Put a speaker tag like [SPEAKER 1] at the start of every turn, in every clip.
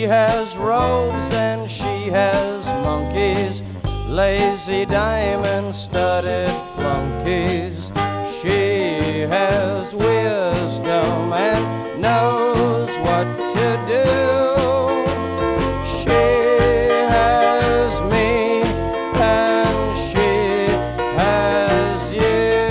[SPEAKER 1] has robes and she has monkeys, lazy diamond-studded flunkies. She has wisdom and knows what to do. She has me and she has you.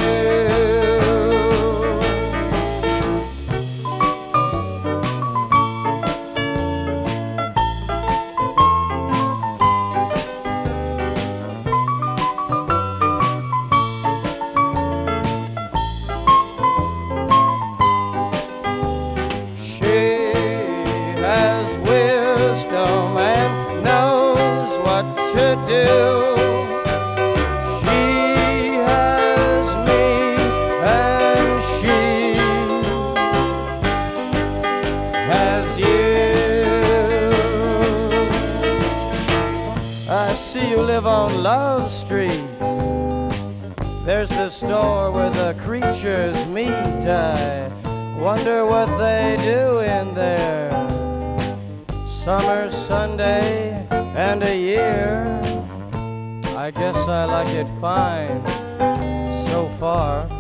[SPEAKER 1] Wisdom and knows what to do. She has me and she has you. I see you live on Love Street. There's the store where the creatures meet. I wonder what they do in there. Summer, Sunday, and a year. I guess I like it fine so far.